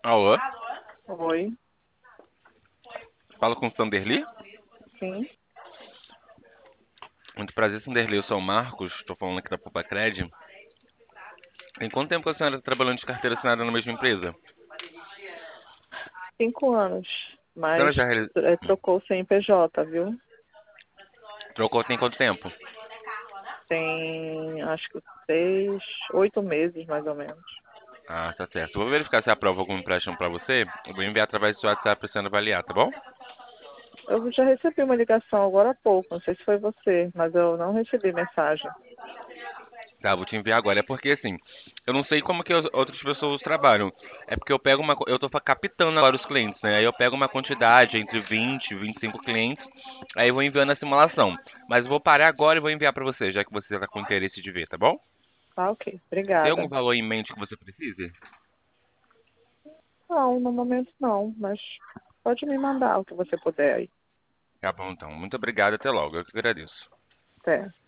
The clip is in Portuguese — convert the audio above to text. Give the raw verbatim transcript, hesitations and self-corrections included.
Alô? Oi, Fala com o Sanderli? sim. Muito prazer, Sanderli. Eu sou o Marcos, estou falando aqui da Popacred. Tem quanto tempo que a senhora está trabalhando de carteira assinada na mesma empresa? Cinco anos, A mas senhora já reali- é, trocou o C N P J, viu? trocou tem quanto tempo? Tem, acho que seis, oito meses, mais ou menos. Ah, tá certo. Vou verificar se aprova algum empréstimo para você. Eu vou enviar através do seu WhatsApp para a senhora avaliar, tá bom? Eu já recebi uma ligação agora há pouco, não sei se foi você, mas eu não recebi mensagem. Tá, vou te enviar agora. É porque assim, eu não sei como que as outras pessoas trabalham. É porque eu pego uma, co- eu tô fa- captando agora os clientes, né? Aí eu pego uma quantidade entre vinte e vinte e cinco clientes, aí eu vou enviando a simulação. Mas eu vou parar agora e vou enviar para você, já que você tá com interesse de ver, tá bom? Tá, ok, Tem algum obrigada. valor em mente que você precise? Não, no momento não, mas pode me mandar o que você puder aí. Tá bom, então. Muito obrigado, até logo. Eu que agradeço. Até.